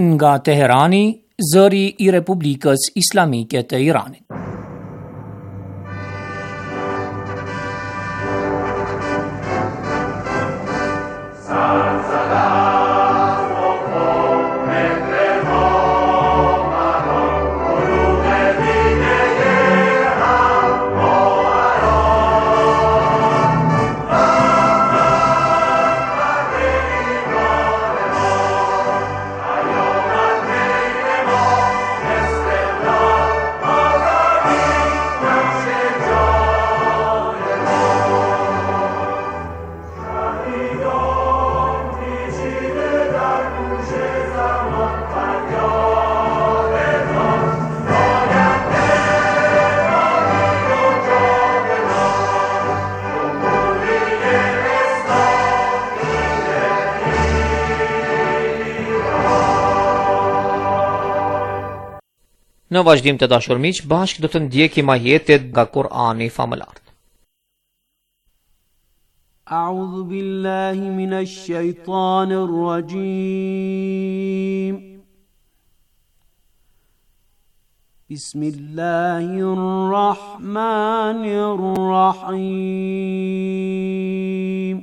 Nga Teherani, zëri I Republikës Islamike të Iranit. Në vazhdim të dashur miq, bashkë do të ndjekim ajetet nga Kur'ani famëlar. A'udhu billahi minash shaitanir rajim. Bismillahirrahmanirrahim.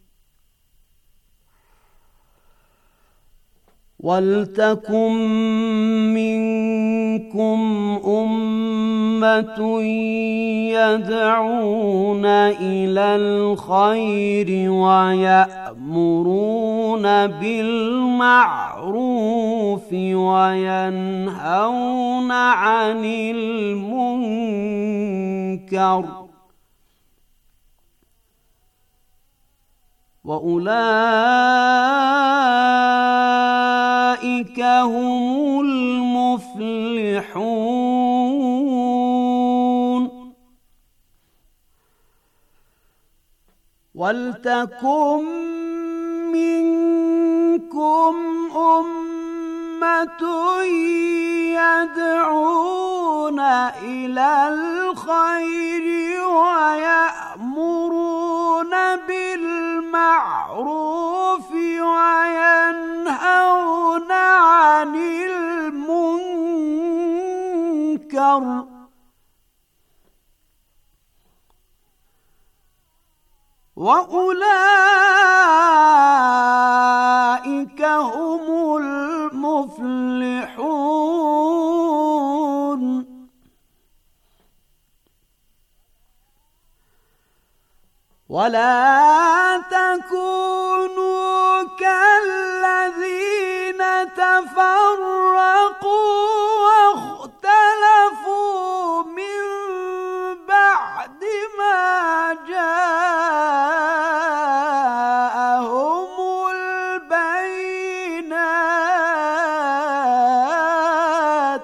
وَلْتَكُنْ مِنْكُمْ أُمَّةٌ يَدْعُونَ إِلَى الْخَيْرِ وَيَأْمُرُونَ بِالْمَعْرُوفِ وَيَنْهَوْنَ عَنِ الْمُنْكَرِ وَأُولَئِكَ هُمُ الْمُفْلِحُونَ وَلْتَكُنْ مِنْكُمْ أُمَّةٌ يَدْعُونَ إِلَى الْخَيْرِ وَيَأْمُرُونَ بِالْمَعْرُوفِ وَيَنْهَوْنَ عَنِ الْمُنْكَرِ وَأُولَئِكَ هُمُ الْمُفْلِحُونَ وَلَا تَكُونُوا كَالَّذِينَ تَفَرَّقُوا وَاخْتَلَفُوا مِنْ بَعْدِ مَا جَاءَهُمُ الْبَيِّنَاتُ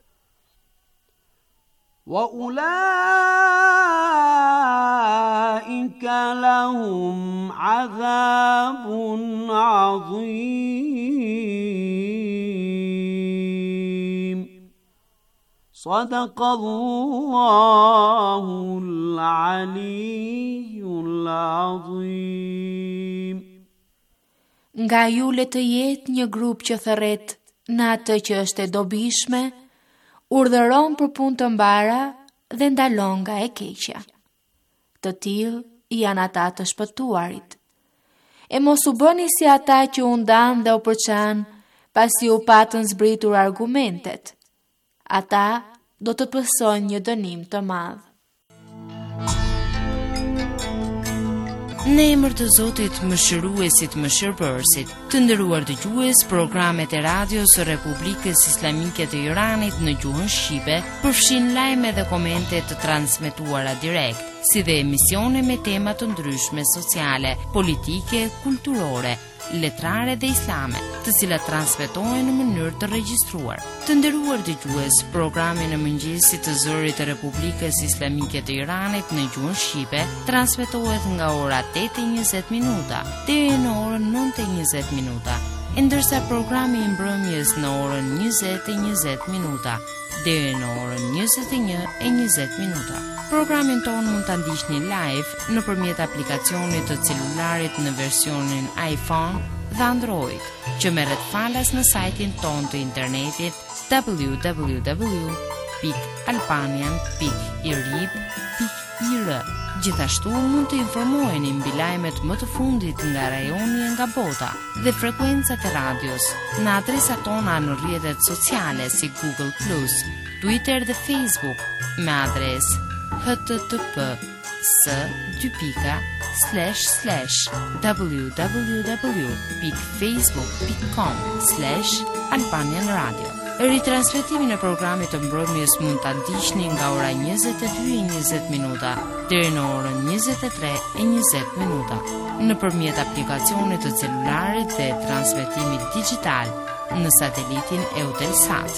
وَأُولَئِكَ لَهُمْ عَذَابٌ عَظِيمٌ صدق الله العلي العظيم. Nga ju le të jetë një grup që thërret në atë që është e dobishme, urdhëron për punë të mbara dhe ndalon nga e keqja. Të tillë janë ata të shpëtuarit. E mos u bëni si ata që u ndan dhe u përçan pasi u patën zbritur argumentet. Ata do të pësojnë një dënim të madh. Në emër të Zotit Mëshiruesit Mëshirbërësit, të nderuar dëgjues, programet e radios së Republikës Islamike të Iranit në gjuhën shqipe përfshin lajme dhe komente të transmetuara direkt, si dhe emisione me tema të ndryshme sociale, politike, kulturore, letrare dhe islame, të cilat transmetohen në mënyrë të regjistruar. Të nderuar dëgjues, programi në mëngjesit të zërit të Republikës Islamike të Iranit në gjuhën shqipe transmetohet nga ora 8:20 deri në orën 9:20, ndërsa programi i mbrëmjes në orën 20:20 deri në orën 21:20. Programin tonë mund ta ndiqni live nëpërmjet aplikacionit të celularit në versionin iPhone dhe Android, që merret falas në sajtin tonë të internetit www.albanian.irib.ir. Gjithashtu mund të informoheni mbi lajmet më të fundit nga rajoni e nga bota dhe frekuencat e radios në adresat tona në rrjetet sociale si Google+, Twitter dhe Facebook me adres http://www.facebook.com/albanianradio. Ritransmetimin e programit të mbrëmjes mund ta ndiqni nga ora 22:20 deri në orën 23:20 nëpërmjet aplikacionit të celularit dhe transmetimit digital në satelitin Eutelsat.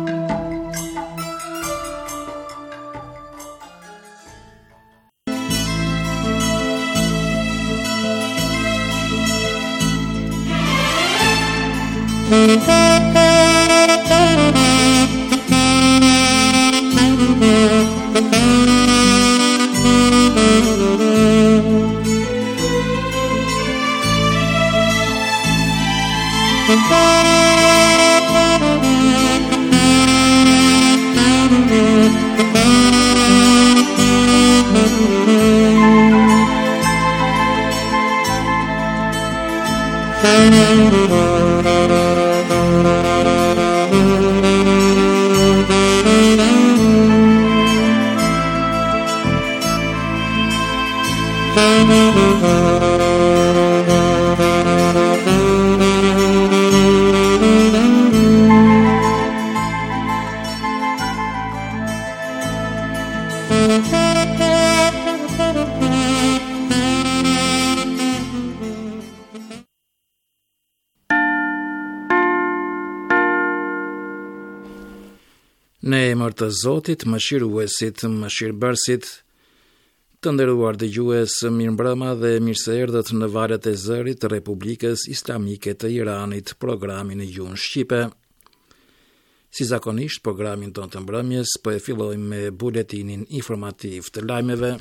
Në emër të Zotit, mëshiruesit, mëshirbërësit, të nderuar dëgjues, mirëmbrëma dhe mirë se erdhët në valët e zërit të Republikës Islamike të Iranit, programin e gjuhën shqipe. Si zakonisht, programin tonë të mbrëmjes po e fillojmë me buletinin informativ të lajmeve.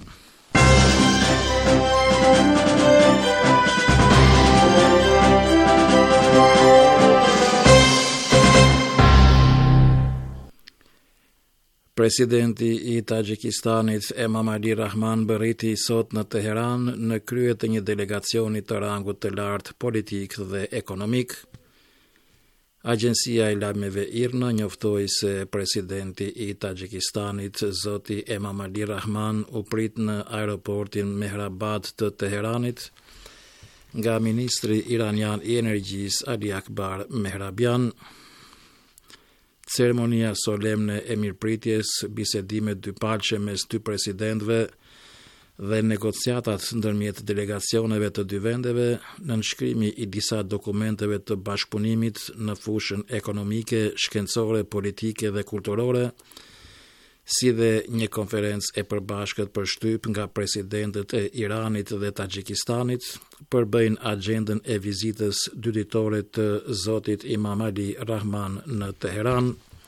Presidenti i Tajikistanit Emomali Rahman bëriti sot në Teheran në krye të një delegacioni të rangut të lartë politik dhe ekonomik. Agjencia e lajmeve IRNA njoftoi se presidenti i Tajikistanit zoti Emomali Rahman u prit në aeroportin Mehrabad të Teheranit nga ministri iranian i energjisë Ali Akbar Mehrabian. Ceremonia solemne e mirëpritjes, bisedime dypalqe mes dy presidentëve dhe negociatat ndërmjet delegacioneve të dy vendeve, nënshkrimi i disa dokumenteve të bashkëpunimit në fushën ekonomike, shkencore, politike dhe kulturore, si dhe një konferencë e përbashkët për shtyp nga presidentët e Iranit dhe Tajikistanit, përbëjnë agjendën e vizitës dyditore të zotit Emomali Rahman në Teheran.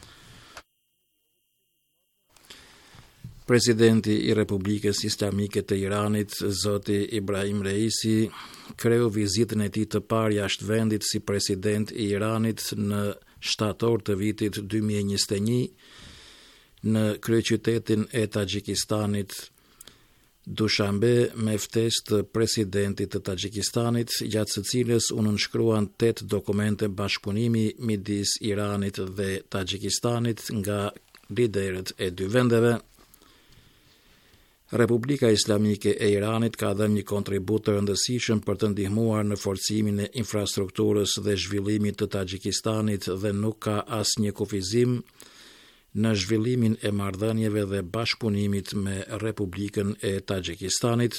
Presidenti i Republikës Islamike të Iranit, zoti Ibrahim Reisi, kreu vizitën e tij të parë jashtë vendit si president i Iranit në shtator të vitit 2021 në kryeqytetin e Tajikistanit Dushanbe me ftesë të presidentit të Tajikistanit, gjatë së cilës u nënshkruan 8 dokumente bashkëpunimi midis Iranit dhe Tajikistanit nga liderët e dy vendeve. Republika Islamike e Iranit ka dhënë një kontribut të rëndësishëm për të ndihmuar në forcimin e infrastrukturës dhe zhvillimit të Tajikistanit dhe nuk ka asnjë kufizim në zhvillimin e marrëdhënieve dhe bashkëpunimit me Republikën e Tajikistanit.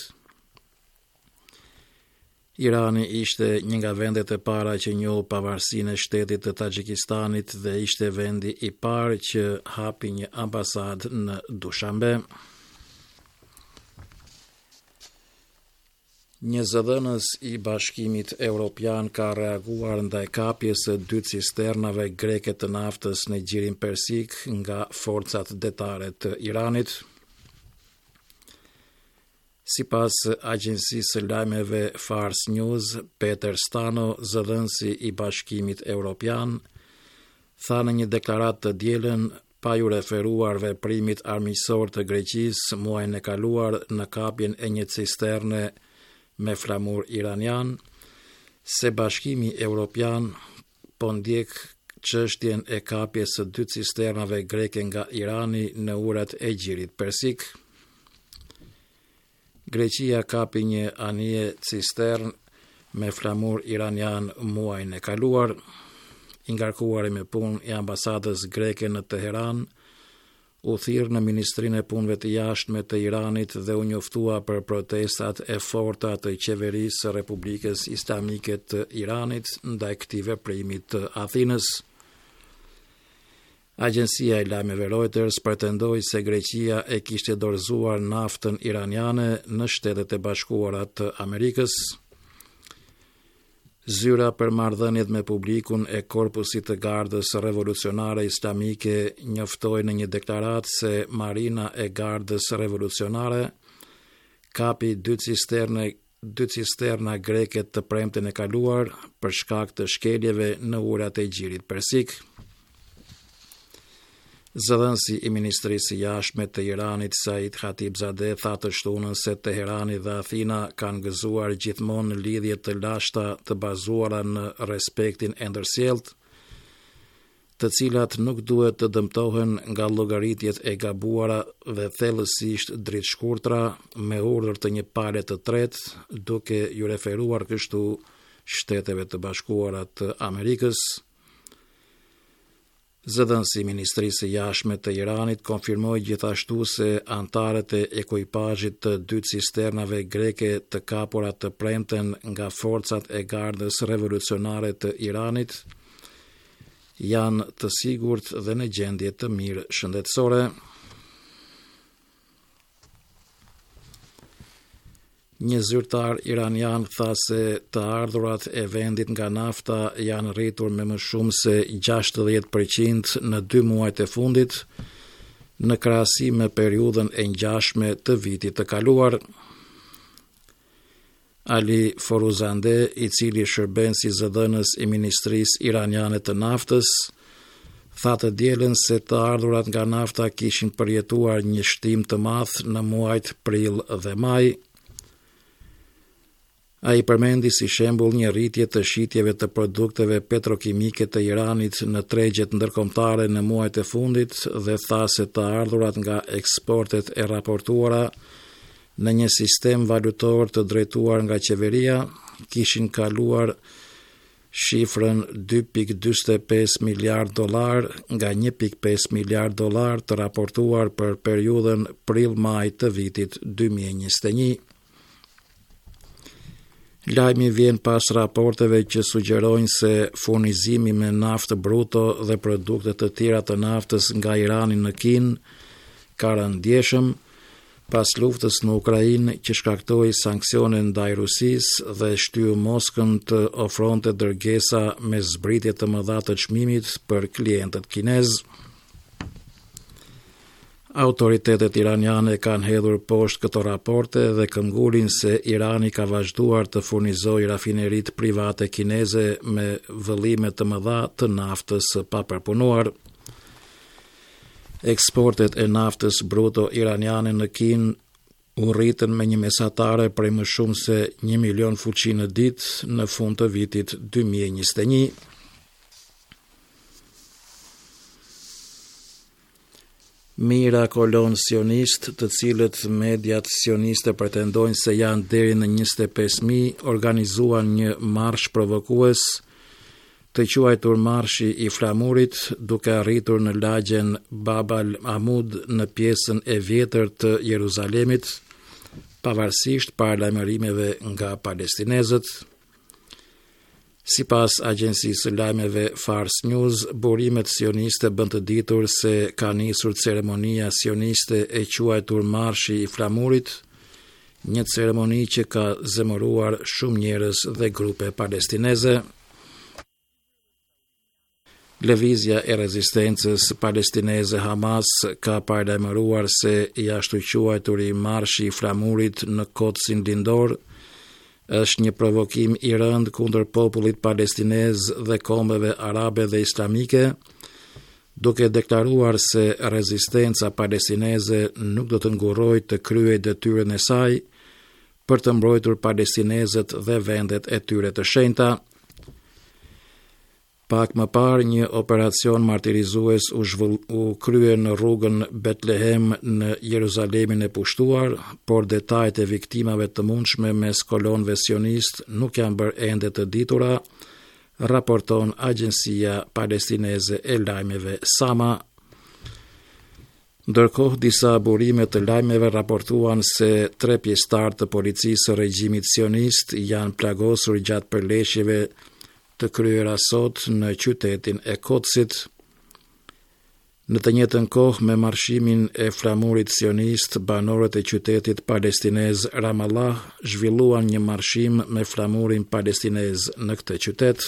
Irani ishte një nga vendet e para që njohu pavarësinë e shtetit të Tajikistanit dhe ishte vendi i parë që hapi një ambasadë në Dushanbe. Një zëdhënës i Bashkimit Evropian ka reaguar ndaj kapjes së 2 cisternave greke të naftës në gjirin persik nga forcat detare të Iranit. Sipas agjencisë së lajmeve Fars News, Peter Stano, zëdhënësi i Bashkimit Evropian, tha në një deklaratë të dielën, pa ju referuar veprimit armiqësor të Greqisë muajin e kaluar në kapjen e një cisterne me flamur iranian, se Bashkimi Evropian po ndjek çështjen e kapjes së 2 cisternave greke nga Irani në urat e Gjirit Persik. Greqia kapi një anije cistern me flamur iranian muajin e kaluar, i ngarkuari me punë i ambasadës greke në Teheran, u thirr në Ministrinë e Punëve të Jashtme të Iranit dhe u njoftua për protestat e forta të qeverisë së Republikës Islamike të Iranit ndaj këtij veprimi të Athinës. Agjencia e lajmeve Reuters pretendoi se Greqia e kishte dorëzuar naftën iraniane në Shtetet e Bashkuara të Amerikës. Zyra për marrëdhëniet me publikun e Korpusit të Gardës Revolucionare Islamike njoftoi në një deklaratë se Marina e Gardës Revolucionare kapi 2 cisterna greke të premten e kaluar për shkak të shkeljeve në urat e Gjirit Persik. Zëdhënësi i Ministrisë së Jashtme të Iranit Said Khatibzadeh tha të shtunën se Teherani dhe Athina kanë gëzuar gjithmonë në lidhje të lashta të bazuara në respektin e ndërsjellët, të cilat nuk duhet të dëmtohen nga llogaritjet e gabuara dhe thellësisht dritshkurtra me urdhër të një pale të tretë, duke ju referuar kështu Shteteve të Bashkuara të Amerikës. Zëdhënësi i Ministrisë së Jashtme të Iranit konfirmoi gjithashtu se antarët e ekuipazhit të 2 cisternave greke të kapura të premten nga forcat e Gardës Revolucionare të Iranit janë të sigurt dhe në gjendje të mirë shëndetësore. Një zyrtar iranian tha se të ardhurat e vendit nga nafta janë rritur me më shumë se 60% në 2 muajt e fundit, në krahasim me periudhën e ngjashme të vitit të kaluar. Ali Foruzandeh, i cili shërben si zëdhënës i Ministrisë Iraniane të Naftës, tha të dielën se të ardhurat nga nafta kishin përjetuar një shtim të madh në muajt prill dhe maj. A i përmendi si shembull një rritje të shitjeve të produkteve petrokimike të Iranit në tregjet ndërkombëtare në muajt e fundit dhe tha se të ardhurat nga eksportet e raportuara në një sistem valutor të drejtuar nga qeveria kishin kaluar shifrën $2.45 miliard nga $1.5 miliard të raportuar për periudhën prill-maj të vitit 2021. Lajmi vjen pas raporteve që sugjerojnë se furnizimi me naftë bruto dhe produkte të tjera të naftës nga Irani në Kinë ka rënë ndjeshëm pas luftës në Ukrainë që shkaktoi sanksione ndaj Rusisë dhe shtyu Moskën të ofronte dërgesa me zbritje të mëdha të çmimit për klientët kinezë. Autoritetet iraniane kanë hedhur poshtë këto raporte dhe këmbgulin se Irani ka vazhduar të furnizojë rafineritë private kineze me vëllime të mëdha të naftës së papërpunuar. Eksportet e naftës bruto iraniane në Kinë u rritën me një mesatare prej më shumë se 1 milion fuqi në ditë në fund të vitit 2021. Mira kolon sionist, të cilët mediat sioniste pretendojnë se janë deri në 25.000, organizuan një marsh provokues, të quajtur Marshi i Flamurit, duke arritur në lagjen Bab al-Amud në pjesën e vjetër të Jeruzalemit, pavarësisht paralajmërimeve nga palestinezët. Sipas agjencisë së lajmeve Fars News, burimet sioniste bën të ditur se ka nisur ceremonia sioniste e quajtur Marshi i Flamurit, një ceremoni që ka zemëruar shumë njerëz dhe grupe palestineze. Lëvizja e rezistencës palestineze Hamas ka paralajmëruar se i ashtu quajturi marshi i flamurit në Kotsin lindor është një provokim i rënd kundër popullit palestinez dhe kombeve arabe dhe islamike, duke deklaruar se rezistenca palestineze nuk do të ngurrojë të kryejë detyrën e saj për të mbrojtur palestinezët dhe vendet e tyre të shenjta. Pak më parë, një operacion martirizues u krye në rrugën Betlehem në Jeruzalemin e pushtuar, por detajet e viktimave të mundshme mes kolonëve sionist nuk janë bërë ende të ditura, raporton Agjencia Palestineze e Lajmeve Sama. Ndërkohë, disa burime të lajmeve raportuan se 3 pjesëtar të policisë së regjimit sionist janë plagosur gjatë përleshjeve të kryera sot në qytetin e Kotsit. Në të njëjtën kohë, me marshimin e flamurit sionist, banorët e qytetit palestinez Ramallah zhvilluan një marshim me flamurin palestinez në këtë qytet.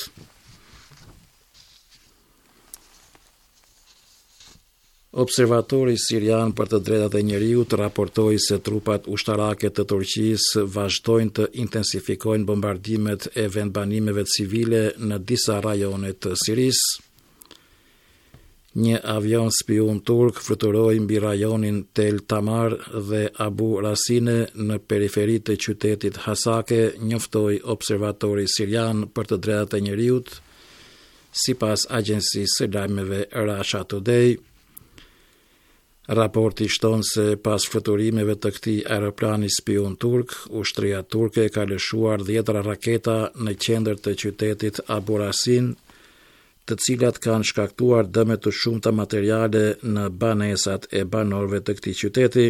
Observatori sirian për të drejtat e njerëzit raportoi se trupat ushtarake të Turqisë vazhdojnë të intensifikojnë bombardimet e vendbanimeve civile në disa rajone të Sirisë. Një avion spion turk fluturoi mbi rajonin Tel Tamar dhe Abu Rasine në periferi të qytetit Hasake, njoftoi observatori sirian për të drejtat e njerëzit, sipas agjencisë së lajmeve Russia Today. Raporti shton se pas fluturimeve të këtij aeroplani spion turk, ushtria turke ka lëshuar 10 raketa në qendër të qytetit Abu Rasin, të cilat kanë shkaktuar dëme të shumta materiale në banesat e banorëve të këtij qyteti.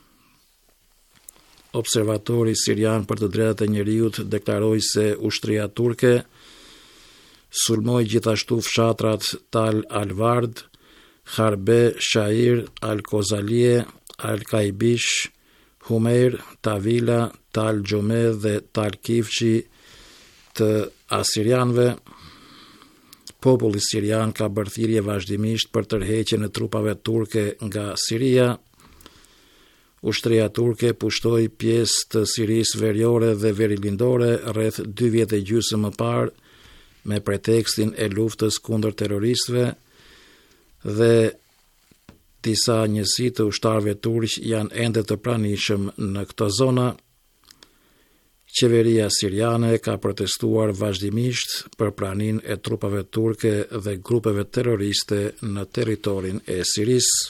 Observatori sirian për të drejtat e njerëzit deklaroi se ushtria turke sulmoi gjithashtu fshatrat Tal al-Ward, Harbe, Shair, Al-Kozalie, Al-Kaibish, Humer, Tavila, Tal-Gjome dhe Tal-Kifqi të asirianve. Populli sirian ka bërë thirrje vazhdimisht për tërheqjen e trupave turke nga Siria. Ushtria turke pushtoi pjesë të Sirisë veriore dhe verilindore rreth 2 vjet e gjysmë më parë me pretekstin e luftës kundër terroristëve, dhe disa njësi të ushtarëve turq janë ende të pranishëm në këto zona. Qeveria siriane ka protestuar vazhdimisht për praninë e trupave turke dhe grupeve terroriste në territorin e Sirisë.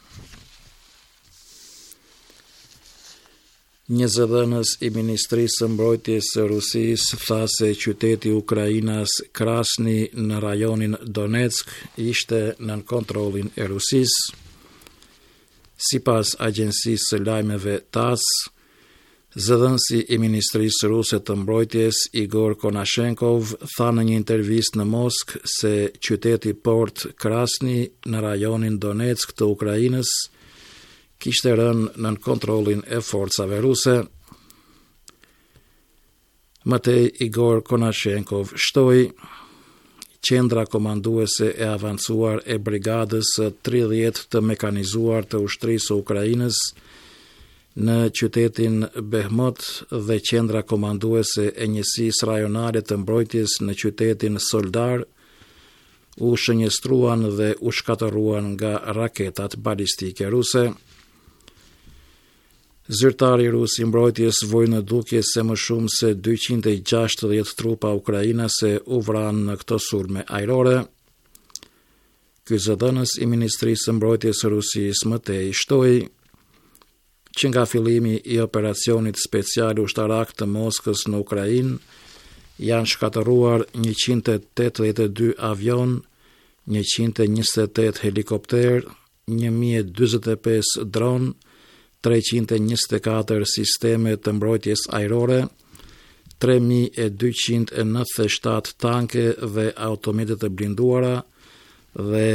Një zëdhënës i Ministrisë së Mbrojtjes së Rusisë tha se qyteti Ukrainas Krasni në rajonin Donetsk ishte nën kontrollin e Rusisë. Sipas agjencisë së lajmeve TASS, zëdhënësi i Ministrisë Ruse të Mbrojtjes Igor Konashenkov tha në një intervistë në Moskë se qyteti Port Krasni në rajonin Donetsk të Ukrainës kishte rënë nën kontrollin e forcave ruse. Mëtej Igor Konashenkov shtoi qendra komanduese e avancuar e brigadës 30 të mekanizuar të ushtrisë së Ukrainës në qytetin Behmut dhe qendra komanduese e njësisë rajonale të mbrojtjes në qytetin Soldar u shënjestruan dhe u shkatëruan nga raketat balistike ruse. Zyrtari rus i mbrojtjes voi në dukje se më shumë se 260 trupa ukrainase u vranë në këto sulme ajrore. Ky zëdhënës i Ministrisë së Mbrojtjes së Rusisë mëtej shtoi që nga fillimi i operacionit special ushtarak të Moskës në Ukrainë janë shkatëruar 182 avion, 128 helikopter, 1045 dron, 324 sisteme të mbrojtjes ajrore, 3297 tanke dhe automjete të blinduara dhe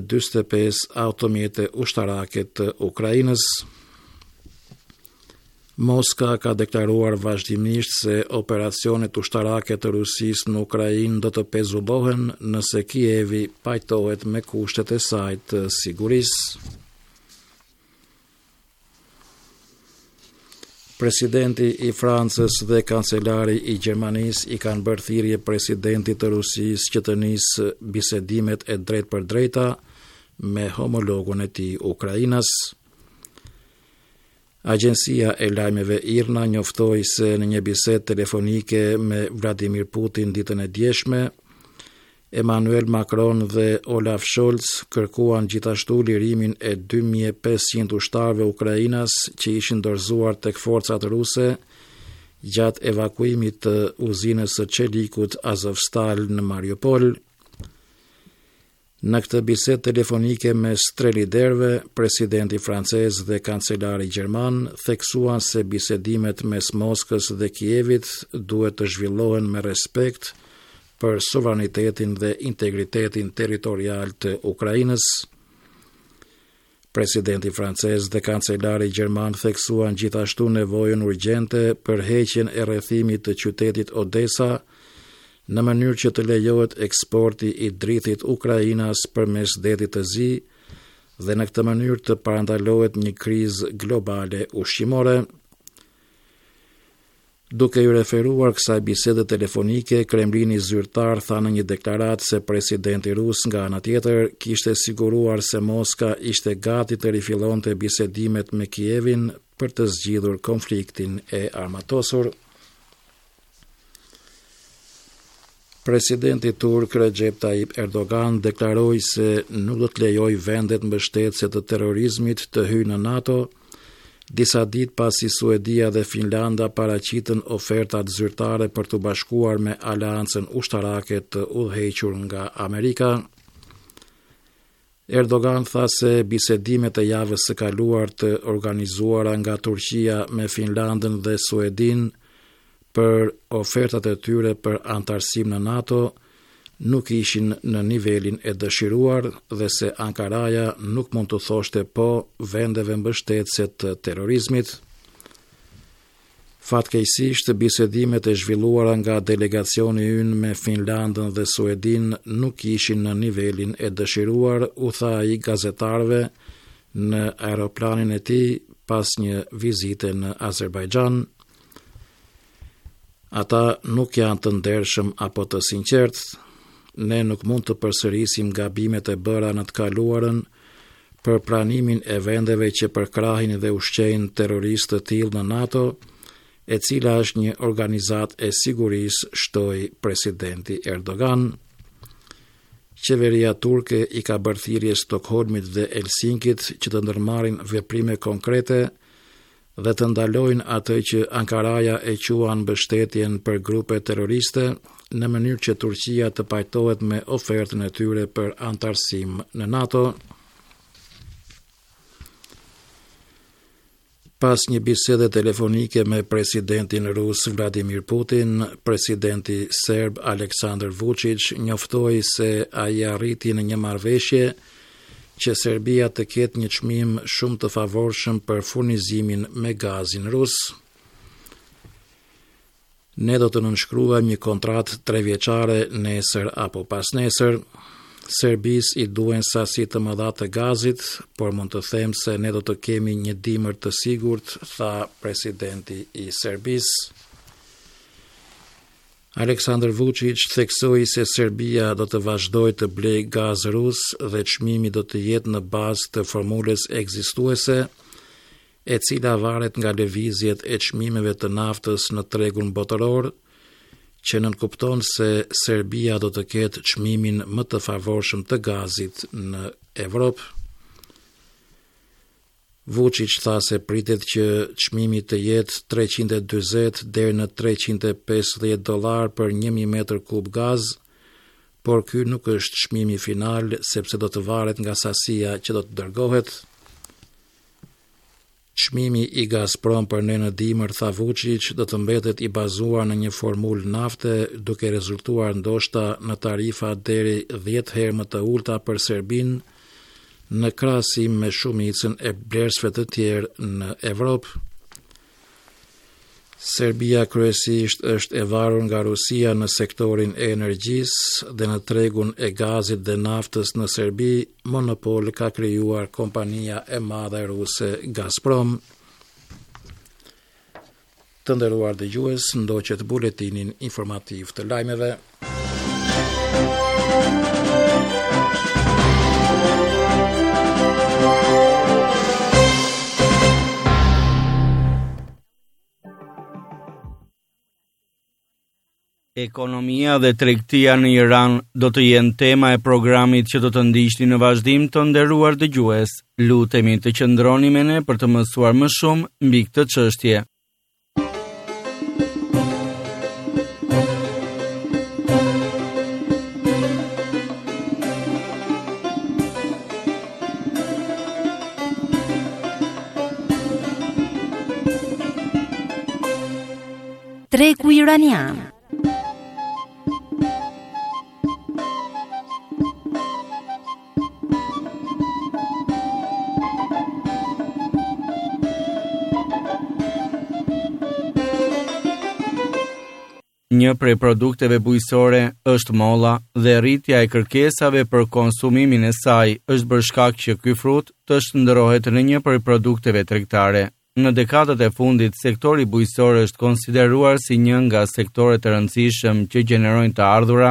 3245 automjete ushtarake të Ukrainës. Moska ka deklaruar vazhdimisht se operacionet ushtarake të Rusisë në Ukrainë do të pezullohen nëse Kijevi pajtohet me kushtet e saj të sigurisë. Presidenti i Francës dhe kancelari i Gjermanisë i kanë bërë thirrje presidentit të Rusisë që të nisë bisedimet e drejt për drejta me homologun e tij Ukrainës. Agjencia e lajmeve IRNA njoftoi se në një bisedë telefonike me Vladimir Putin ditën e djeshme, Emmanuel Macron dhe Olaf Scholz kërkuan gjithashtu lirimin e 2500 ushtarëve ukrainas që ishin dorëzuar tek forcat ruse gjatë evakuimit të uzinës së çelikut Azovstal në Mariupol. Në këtë bisedë telefonike mes tre liderëve, presidenti francez dhe kancelari gjerman theksuan se bisedimet mes Moskës dhe Kijevit duhet të zhvillohen me respekt për sovranitetin dhe integritetin territorial të Ukrainës. Presidenti francez dhe kancelari gjerman theksuan gjithashtu nevojën urgjente për heqjen e rrethimit të qytetit Odesa në mënyrë që të lejohet eksporti i dritit Ukrainas përmes detit të Zi dhe në këtë mënyrë të parandalohet një krizë globale ushqimore. Duke ju referuar kësaj bisede telefonike, Kremlini zyrtar tha në një deklaratë se presidenti rus nga ana tjetër kishte siguruar se Moska ishte gati të rifillonte bisedimet me Kijevin për të zgjidhur konfliktin e armatosur. Presidenti turk Recep Tayyip Erdogan deklaroi se nuk do të lejojë vendet mbështetëse të terrorizmit të hyjnë në NATO, disa ditë pasi Suedia dhe Finlanda paraqitën ofertat zyrtare për të bashkuar me aleancën ushtarake të udhëhequr nga Amerika. Erdogan tha se bisedimet e javës së kaluar të organizuara nga Turqia me Finlandën dhe Suedin për ofertat e tyre për antarësim në NATO nuk ishin në nivelin e dëshiruar dhe se Ankaraja nuk mund të thoshte po vendeve mbështetëse të terrorizmit. Fatkeqësisht, bisedimet e zhvilluara nga delegacioni ynë me Finlandën dhe Suedin nuk ishin në nivelin e dëshiruar, u tha ai gazetarëve në aeroplanin e tij pas një vizite në Azerbajxhan. Ata nuk janë të ndershëm apo të sinqert. Ne nuk mund të përsërisim gabimet e bëra në të kaluarën për pranimin e vendeve që përkrahin dhe ushqejnë terroristë të tillë në NATO, e cila është një organizatë e sigurisë, shtoi presidenti Erdogan. Qeveria turke i ka bërë thirrje Stockholmit dhe Helsinkit që të ndërmarrin veprime konkrete dhe të ndalojnë atë që Ankaraja e quan mbështetjen për grupe terroriste në mënyrë që Turqia të pajtohet me ofertën e tyre për antarësim në NATO. Pas një bisede telefonike me presidentin rus Vladimir Putin, presidenti serb Aleksandar Vučić njoftoi se ai arriti në një marrëveshje që Serbia të ketë një çmim shumë të favorshëm për furnizimin me gazin rus. Ne do të nënshkruajmë një kontratë 3 vjeçare nesër apo pas nesër. Serbisë i duhen sasi të mëdha të gazit, por mund të them se ne do të kemi një dimër të sigurt, tha presidenti i Serbisë. Aleksandar Vučić theksoi se Serbia do të vazhdojë të blejë gaz rus dhe çmimi do të jetë në bazë të formulës ekzistuese, e cila varet nga lëvizjet e çmimeve të naftës në tregun botëror, që nënkupton se Serbia do të ketë çmimin më të favorshëm të gazit në Evropë. Vučić tha se pritet që çmimi të jetë 340 deri në $350 për 1000 metër kub gaz, por ky nuk është çmimi final sepse do të varet nga sasia që do të dërgohet. Çmimi i Gazprom për ne në dimër, tha Vučić, do të mbetet i bazuar në një formulë nafte, duke rezultuar ndoshta në tarifa deri 10 herë më të ulta për Serbinë, në krahasim me shumicën e blerësve të tjerë në Evropë. Serbia kryesisht është e varur nga Rusia në sektorin e energjisë dhe në tregun e gazit dhe naftës në Serbi, monopol ka krijuar kompania e madhe ruse Gazprom. Të nderuar dëgjues, ndoqet buletinin informativ të lajmeve. Ekonomia dhe tregtia në Iran do të jenë tema e programit që do të ndiqni në vazhdim. Të nderuar dëgjues, lutemi të qëndroni me ne për të mësuar më shumë mbi këtë çështje. Tregu iranian. Një prej produkteve bujqësore është molla dhe rritja e kërkesave për konsumimin e saj është bërë shkak që ky frut të shndërrohet në një prej produkteve tregtare. Në dekadat e fundit, sektori bujqësor është konsideruar si një nga sektorët e rëndësishëm që gjenerojnë të ardhura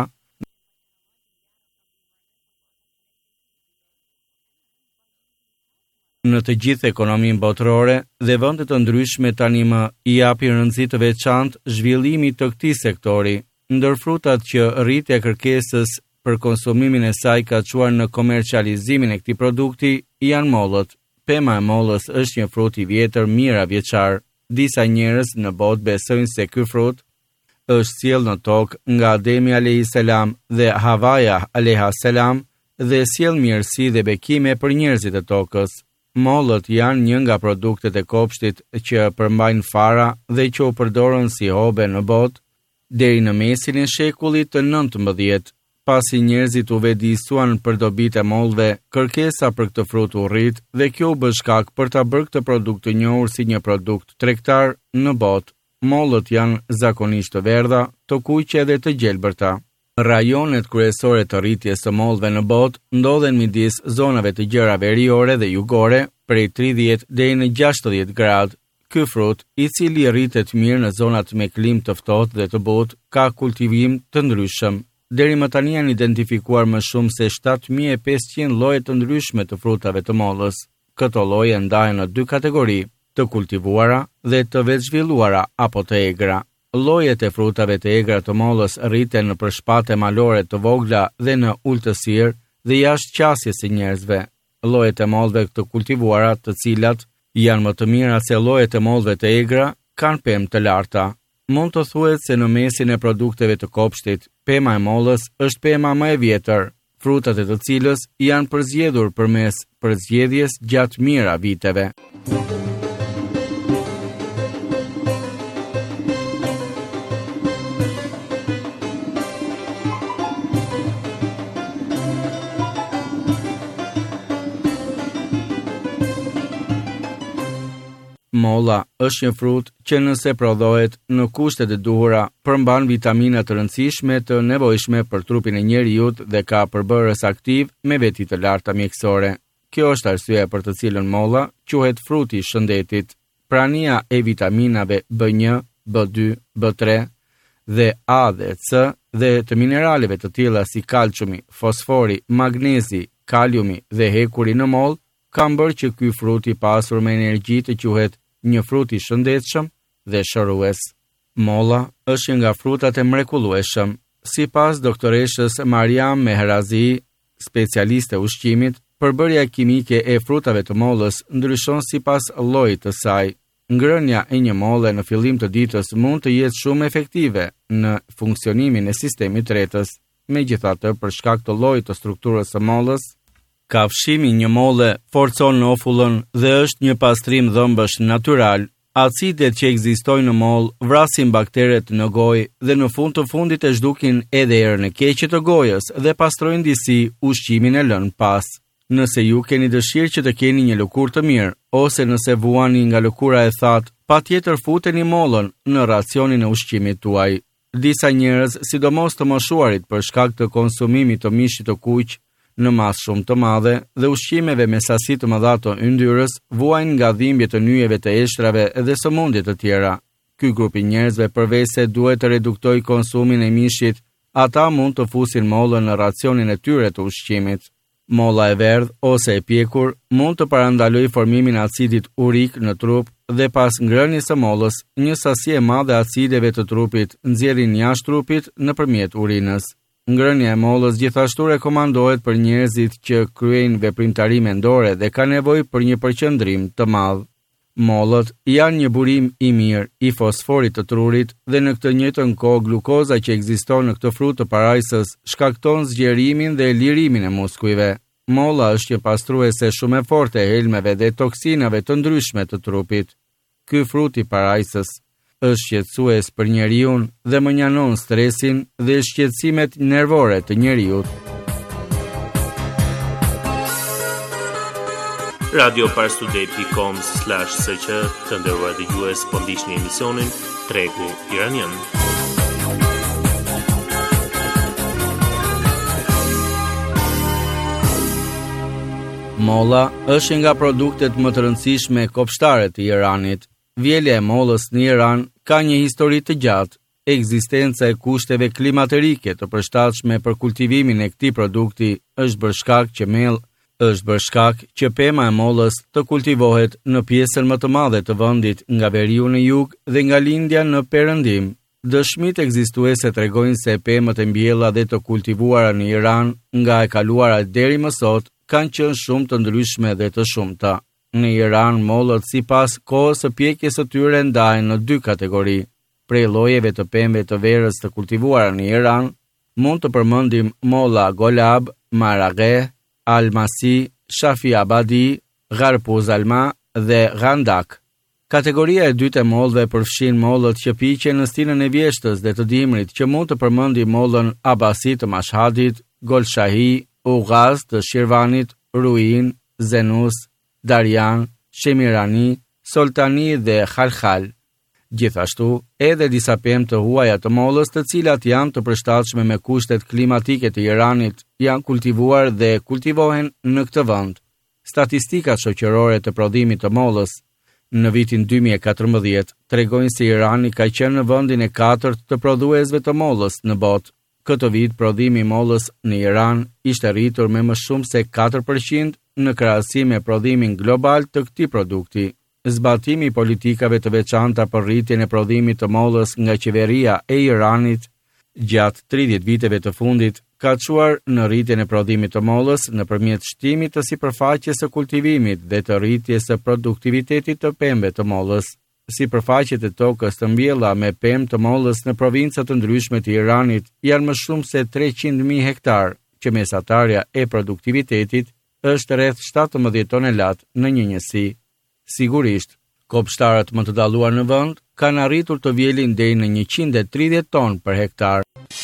në të gjithë ekonominë botërore dhe vende të ndryshme tani më i japin rëndësi të veçantë zhvillimit të këtij sektori, ndër frutat që rritja e kërkesës për konsumimin e saj ka çuar në komercializimin e këtij produkti janë mollët. Pema e mollës është një frut i vjetër mijëra vjeçar. Disa njerëz në botë besojnë se ky frut është sjellë në tokë nga Ademi alayhis salam dhe Havaja alayha salam dhe sjell mirësi dhe bekime për njerëzit e tokës. Mollët janë një nga produktet e kopshtit që përmbajnë fara dhe që u përdorën si hobe në botë deri në mesin e shekullit të 19. Pasi njerëzit u vetëdijsuan për dobitë e mollëve, kërkesa për këtë frut u rrit dhe kjo u bë shkak për ta bërë këtë produkt të njohur si një produkt tregtar në botë. Mollët janë zakonisht të verdha, të kuqe dhe të gjelbërta. Rajonet kryesore të rritjes së mollëve në botë ndodhen midis zonave të gjera veriore dhe jugore, prej 30 deri në 60 gradë. Ky frut, i cili rritet mirë në zonat me klimë të ftohtë dhe të butë, ka kultivim të ndryshëm. Deri më tani janë identifikuar më shumë se 7500 lloje të ndryshme të frutave të mollës. Këto lloje ndahen në 2 kategori, të kultivuara dhe të vetzhvilluara apo të egra. Llojet e frutave të egra të mollës rriten në përshpate malore të vogla dhe në ultësirë dhe jashtë qasjes së njerëzve. Llojet e mollëve të kultivuara, të cilat janë më të mira se llojet e mollëve të egra, kanë pemë të larta. Mund të thuhet se në mesin e produkteve të kopshtit, pema e mollës është pema më e vjetër, frutat e të cilës janë përzgjedhur përmes përzgjedhjes gjatë mijëra viteve. Molla është një frut që nëse prodhohet në kushtet e duhura, përmban vitamina të rëndësishme të nevojshme për trupin e njerëzit dhe ka përbërës aktiv me veti të larta mjekësore. Kjo është arsyeja për të cilën molla quhet fruti i shëndetit. Prania e vitaminave B1, B2, B3 dhe A dhe C dhe të mineraleve të tilla si kalciumi, fosfori, magnezi, kaliumi dhe hekuri në mollë kanë bërë që ky frut i pasur me energji të quhet një frut i shëndetshëm dhe shërues. Molla është një nga frutat e mrekullueshëm. Sipas doktoreshës Mariam Mehrazi, specialiste ushqimit, përbërja kimike e frutave të mollës ndryshon sipas llojit të saj. Ngrënia e një molle në fillim të ditës mund të jetë shumë efektive në funksionimin e sistemit tretës. Megjithatë, për shkak të llojit të strukturës së mollës, kafshimi një molle forcon ofullën dhe është një pastrim dhëmbësh natyral. Acidet që ekzistojnë në mollë vrasin bakteret në gojë dhe në fund të fundit e zhdukin edhe erën e keqe të gojës dhe pastrojnë disi ushqimin e lënë pas. Nëse ju keni dëshirë që të keni një lëkurë të mirë, ose nëse vuani nga lëkura e thatë, Patjetër futeni mollën në racionin e ushqimit tuaj. Disa njerëz, sidomos të moshuarit për shkak të konsumimit të mishit të kuq në masë shumë të madhe dhe ushqimeve me sasi të mëdha të yndyrës, vuajnë nga dhimbje të nyjeve të eshtrave dhe sëmundje të tjera. Ky grup i njerëzve përveç se duhet të reduktojë konsumin e mishit, ata mund të fusin mollën në racionin e tyre të ushqimit. Molla e verdh ose e pjekur mund të parandalojë formimin e acidit urik në trup dhe pas ngrënies së mollës, një sasi e madhe acideve të trupit nxjerrin jashtë trupit nëpërmjet urinës. Ngrënia e mollës gjithashtu rekomandohet për njerëzit që kryejnë veprimtari mendore dhe kanë nevojë për një përqendrim të madh. Mollët janë një burim i mirë i fosforit të trurit dhe në këtë njëjtën kohë glukoza që ekziston në këtë frut të parajsës shkakton zgjerimin dhe lirimin e muskujve. Molla është një pastruese shumë e fortë e helmeve dhe toksinave të ndryshme të trupit. Ky frut i parajsës është shqetësues për njeriu dhe mënjanon stresin dhe shqetësimet nervore të njeriut. radioparstude.com/sq të nderuar dëgjues, po ndiqni emisionin Tregu Iranian. Molla është nga produktet më të rëndësishme kopshtare të Iranit. Vjelja e mollës në Iran ka një histori të gjatë. Ekzistenca e kushteve klimaterike të përshtatshme për kultivimin e këtij produkti është bërë shkak që pema e mollës të kultivohet në pjesën më të madhe të vendit nga veriu në jug dhe nga lindja në perëndim. Dëshmitë ekzistuese tregojnë se pemët e mbjella dhe të kultivuara në Iran nga e kaluara deri më sot kanë qenë shumë të ndryshme dhe të shumta. Në Iran, mollët sipas kohës së pjekjes së tyre ndahen në dy kategori. Prej llojeve të pemëve të verës të kultivuara në Iran, mund të përmendim molla Golab, Maraghe, Almasi, Shafi Abadi, Gharpuz Alma dhe Ghandak. Kategoria e dytë e mollëve përfshin mollët që piqen në stinën e vjeshtës dhe të dimrit, që mund të përmendim mollën Abasi të Mashhadit, Golshahi, Ughaz të Shirvanit, Ruin, Zenus, Darjan, Shemirani, Soltani dhe Khalkhal. Gjithashtu, edhe disa pemë të huaja të mollës, të cilat janë të përshtatshme me kushtet klimatike të Iranit, janë kultivuar dhe kultivohen në këtë vend. Statistikat shoqërore të prodhimit të mollës në vitin 2014 tregojnë se Irani ka qenë në vendin e 4 të prodhuesve të mollës në botë. Këtë vit prodhimi i mollës në Iran ishte rritur me më shumë se 4% në krahasim me prodhimin global të këtij produkti. Zbatimi i politikave të veçanta për rritjen e prodhimit të mollës nga qeveria e Iranit gjatë 30 viteve të fundit ka çuar në rritjen e prodhimit të mollës nëpërmjet shtimit të sipërfaqes së kultivimit dhe të rritjes së produktivitetit të pemëve të mollës. Sipërfaqet e tokës të mbjella me pemë të mollës në provinca të ndryshme të Iranit janë më shumë se 300.000 hektar, që mesatarja e produktivitetit është rreth 17 tonelat në një njësi. Sigurisht, kopshtarët më të dalluar në vend kanë arritur të vjelin deri në 130 ton për hektar.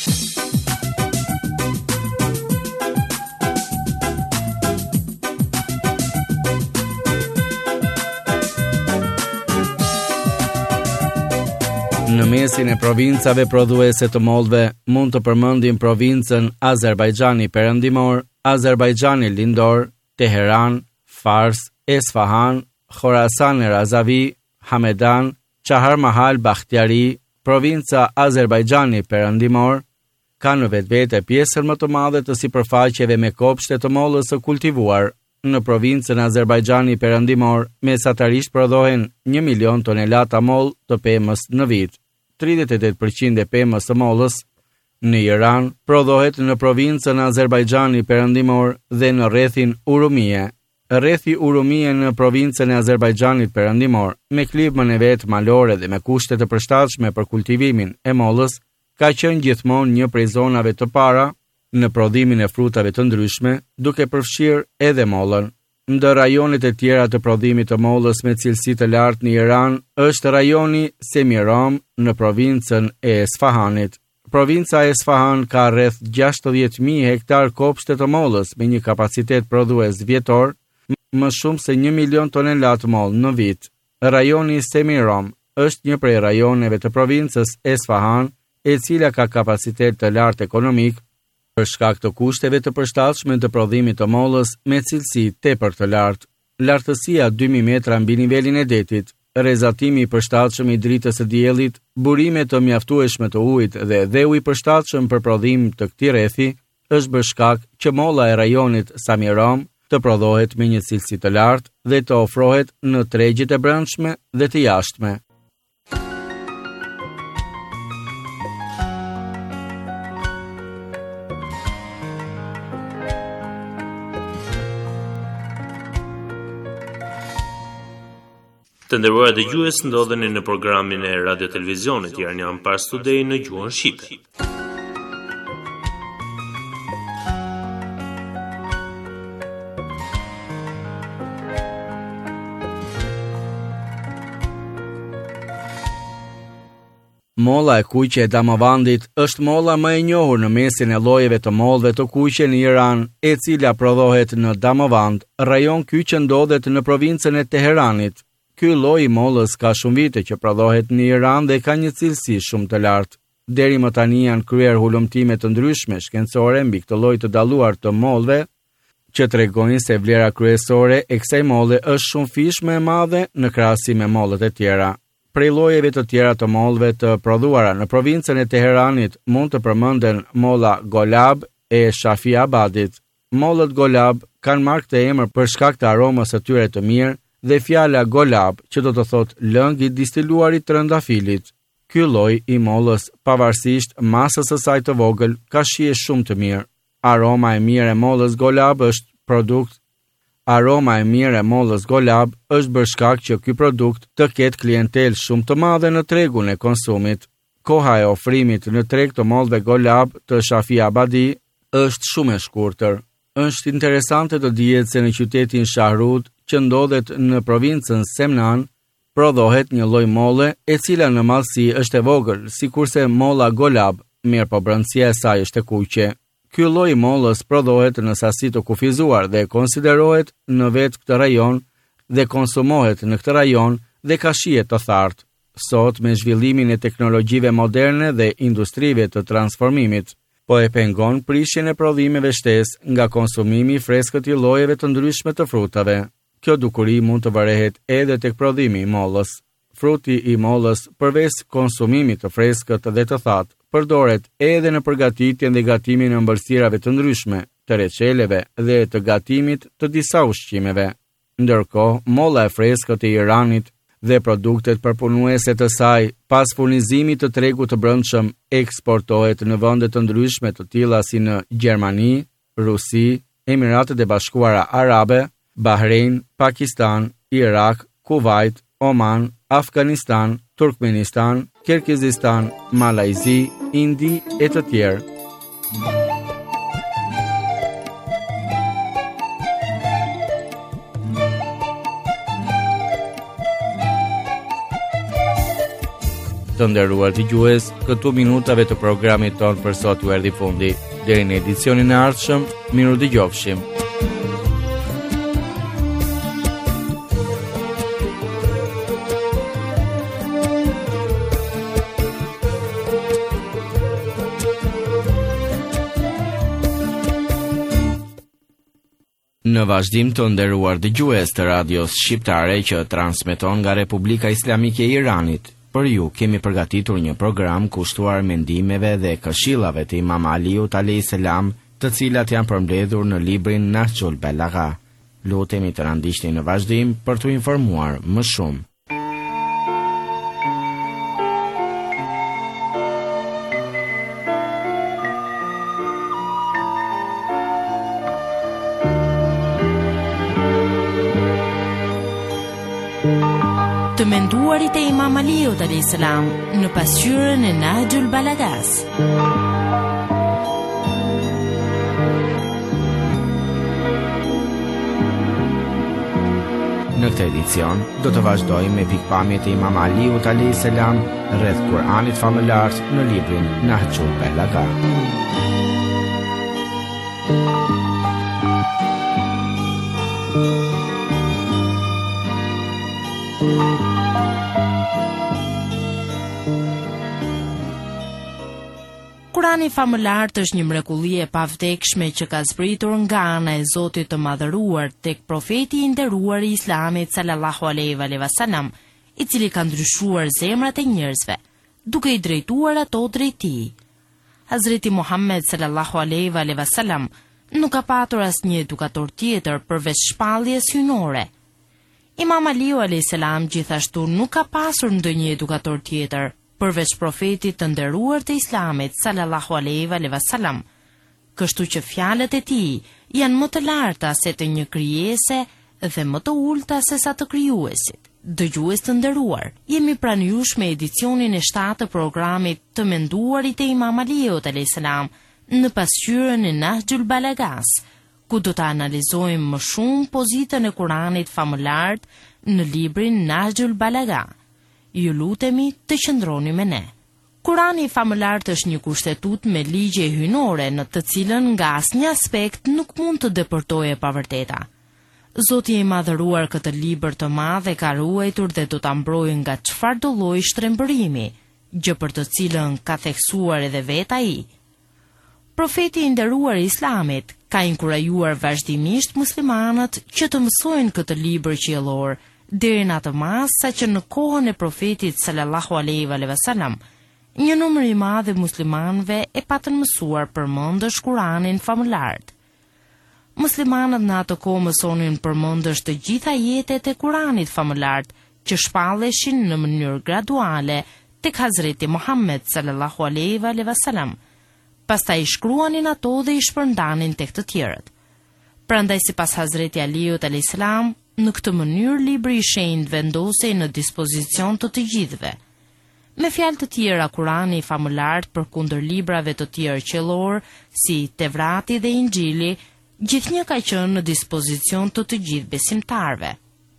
Në mesin e provincave prodhuese të mollëve mund të përmendim provincën Azerbajxhani Perëndimor, Azerbajxhani Lindor, Teheran, Fars, Esfahan, Khorasan e Razavi, Hamedan, Çaharmahal Bakhtiari. Provinca Azerbajxhani Perëndimor ka në vetvete pjesën më të madhe të sipërfaqeve me kopshte të mollës së kultivuar. Në provincën Azerbajxhani Perëndimor mesatarisht prodhohen 1 milion tonelata mollë të pemës në vit. 38% e pemës së mollës në Iran prodhohet në provincën Azerbajxhani Perëndimor dhe në rrethin Urumie. Rrethi Urumie në provincën e Azerbajxhanit Perëndimor, me klimën e vet malore dhe me kushte të përshtatshme për kultivimin e mollës, ka qenë gjithmonë një prej zonave të para në prodhimin e frutave të ndryshme, duke përfshirë edhe mollën. Ndër rajonet e tjera të prodhimit të mollës me cilësi të lartë në Iran është rajoni Semiram në provincën e Esfahanit. Provinca e Esfahan ka rreth 60.000 hektar kopshte të mollës me një kapacitet prodhues vjetor më shumë se 1 milion tonelat mollë në vit. Rajoni Semirom është një prej rajoneve të provincës Esfahan, e cila ka kapacitet të lartë ekonomik për shkak të kushteve të përshtatshme të prodhimit të mollës me cilësi tepër të lartë. Lartësia 2000 metra mbi nivelin e detit, rrezatimi i përshtatshëm i dritës së diellit, burime të mjaftueshme të ujit dhe dheu i përshtatshëm për prodhim të këtij rrethi është bërë shkak që molla e rajonit Samirom të prodhohet me një cilësi të lartë dhe të ofrohet në tregjet e brendshme dhe të jashtme. Të nderuar dëgjues, ndodheni në programin e Radio Televizionit Iranian Pars Today në gjuhën shqipe. Molla e kuqe e Damavandit është molla më e njohur në mesin e llojeve të mollëve të kuqe në Iran, e cila prodhohet në Damavand, rajon ky që ndodhet në provincën e Teheranit. Ky lloj i mollës ka shumë vite që prodhohet në Iran dhe ka një cilësi shumë të lartë. Deri më tani janë kryer hulumtime të ndryshme shkencore mbi këtë lloj të dalluar të mollëve, që tregojnë se vlera kryesore e kësaj molle është shumë fish më e madhe në krahasim me mollet e tjera. Prej llojeve të tjera të mollëve të prodhuara në provincën e Teheranit mund të përmenden molla Golab e Shafiabadit. Mollët Golab kanë marrë këtë emër për shkak të aromës së tyre të mirë dhe fjala Golab, që do të thotë lëng i distiluarit të rëndafilit. Ky lloj i mollës, pavarësisht masës së saj të vogël, ka shije shumë të mirë. Aroma e mirë e mollës Golab është bërë shkak që ky produkt të ketë klientel shumë të madhe në tregun e konsumit. Koha e ofrimit në treg të mollëve Golab të Shafiabadi është shumë e shkurtër. Është interesante të dihet se në qytetin Shahrud, që ndodhet në provincën Semnan, prodhohet një lloj molle e cila në madhësi është e vogël, sikurse molla Golab, mirë po brendësia e saj është e kuqe. Ky lloj mollës prodhohet në sasi të kufizuar dhe konsiderohet në vetë këtë rajon dhe konsumohet në këtë rajon dhe ka shije të thartë. Sot me zhvillimin e teknologjive moderne dhe industrive të transformimit, po e pengon prishjen e prodhimeve shtesë nga konsumimi i freskët i llojeve të ndryshme të frutave. Kjo dukuri mund të varehet edhe tek prodhimi i mollës. Fruti i mollës, përveç konsumimit të freskët dhe të thatë, përdoret edhe në përgatitjen dhe gatimin e ëmbëlsirave të ndryshme, të reçeleve dhe të gatimit të disa ushqimeve. Ndërkohë, molla e freskët e Iranit dhe produktet përpunuese të saj, pas furnizimit të tregut të brendshëm, eksportohet në vende të ndryshme të tilla si në Gjermani, Rusi, Emiratet e Bashkuara Arabe, Bahrein, Pakistan, Irak, Kuvajt, Oman, Afganistan, Turkmenistan, Kirgizistan, Malajzi, Indi e të tjerë. Të nderuar dëgjues, këtu minutave të programit ton për sot u erdhi fundi. Deri në edicionin e ardhshëm, miru dëgjofshim. Në vazhdim të nderuar dëgjues të radios shqiptare që transmeton nga Republika Islamike e Iranit, për ju kemi përgatitur një program kushtuar mendimeve dhe këshillave të Imam Aliut alayhis salam, të cilat janë përmbledhur në librin Nahjul Balagha. Lutemi të na ndiqni në vazhdim për t'u informuar më shumë. Të menduarit e Imam Aliut alayhis salam në pasqyrën e Nahjul Balaghas. Në këtë edicion do të vazhdojmë me pikpamjet e Imam Aliut alayhis salam rreth Kur'anit famëlar në librin Nahjul Balagha. Kurani famëlart është një mrekulli e pavdekshme që ka zbritur nga ana e Zotit të Madhëruar tek profeti i nderuar i Islamit sallallahu alaihi wasallam, i cili ka ndryshuar zemrat e njerëzve, duke i drejtuar ato drejt tij. Hazreti Muhammed sallallahu alaihi wasallam nuk ka patur asnjë edukator tjetër përveç shpalljes hyjnore. Imam Aliu alayhis salam gjithashtu nuk ka pasur ndonjë edukator tjetër përveç profetit të nderuar të Islamit sallallahu alaihi wasallam, kështu që fjalët e tij janë më të larta se të një krijese dhe më të ulta se sa të krijuesit. Dëgjues të nderuar, jemi pranë jush me edicionin e 7 të programit të menduarit e Imam Aliut alayhis salam në pasqyrën e Nahjul Balagas, ku do të analizojmë më shumë pozitën e Kuranit famëlart në librin Nahjul Balaga. Ju lutemi të qëndroni me ne. Kurani famëlart është një kushtetut me ligje hyjnore në të cilën nga asnjë aspekt nuk mund të depërtojë e pavërteta. Zoti i madhëruar këtë libër të madh e ka ruajtur dhe do ta mbrojë nga çfarëdo lloji shtrembërimi, gjë për të cilën ka theksuar edhe vetë ai. Profeti i nderuar i Islamit ka inkurajuar vazhdimisht muslimanët që të mësojnë këtë libër qiellor, deri në atë mas sa që në kohën e profetit sallallahu alaihi wasallam, një numër i madh i muslimanëve e patën mësuar përmendësh Kuranin famëlart. Muslimanët në atë kohë mësonin përmendësh të gjitha jetet e Kuranit famëlart, që shpalleshin në mënyrë graduale tek Hazreti Muhammed sallallahu alaihi wasallam. Pastaj shkruanin ato dhe i shpërndanin tek të tjerët. Prandaj sipas Hazreti Aliut alayhis salam, në këtë mënyrë libri i shenjtë vendosej në dispozicion të të gjithëve. Me fjalë të tjera, Kurani famëlart përkundër librave të tjerë qiellor, si Tevrati dhe Injili, gjithnjë ka qenë në dispozicion të të gjithë besimtarëve.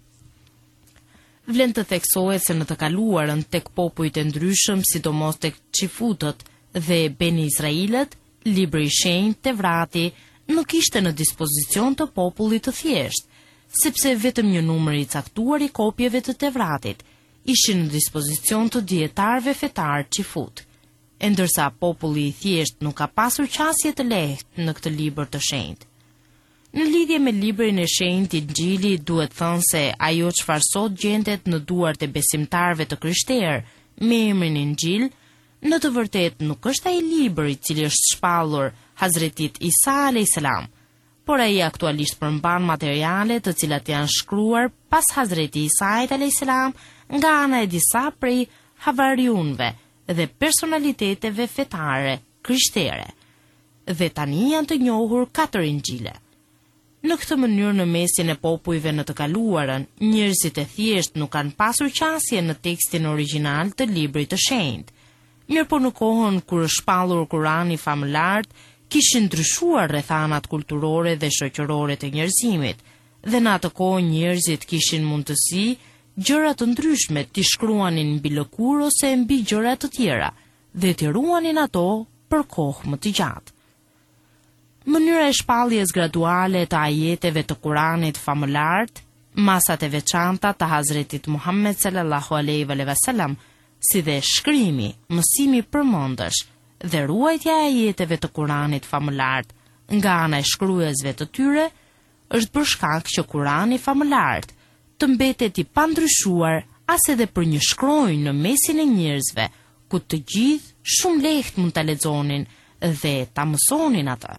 Vlen të theksohet se në të kaluarën tek popujt e ndryshëm, sidomos tek xifutët dhe Beni Israilët, libri i shenjtë Tevrati nuk ishte në dispozicion të popullit të thjeshtë, sepse vetëm një numër i caktuar i kopjeve të Tevratit ishin në dispozicion të dietarëve fetar xifut, e ndërsa populli i thjesht nuk ka pasur qasje të lehtë në këtë libër të shenjtë. Në lidhje me librin e shenjtë Injili, duhet thënë se ajo çfarë sot gjendet në duart e besimtarëve të krishterë me emrin Injil, në të vërtetë nuk është ai libër i cili është shpallur Hazretit Isa alayhis salam, por ai aktualisht përmban materiale të cilat janë shkruar pas Hazreti Isait alayhis salam nga ana e disa prej havariunëve dhe personaliteteve fetare krishtere. Dhe tani janë të njohur 4 Injile. Në këtë mënyrë, në mesin e popujve në të kaluarën, njerëzit e thjesht nuk kanë pasur qasje në tekstin origjinal të librit të shenjtë. Mirëpo në kohën kur është shpallur Kurani famëlart, kishin ndryshuar rrethanat kulturore dhe shoqërore të njerëzimit, dhe në atë kohë njerëzit kishin mundësi gjëra të ndryshme t'i shkruanin mbi lëkurë ose mbi gjëra të tjera, dhe t'i ruanin ato për kohë më të gjatë. Mënyra e shpalljes graduale të ajeteve të Kuranit famëlart, masat e veçanta të Hazretit Muhammed sallallahu alaihi wasallam, si dhe shkrimi, mësimi përmendësh dhe ruajtja e ajeteve të Kuranit famëlart nga ana e shkruesve të tyre, është për shkak që Kurani famëlart të mbetet i pandryshuar as edhe për një shkronjë në mesin e njerëzve, ku të gjithë shumë lehtë mund ta lexonin dhe ta mësonin atë.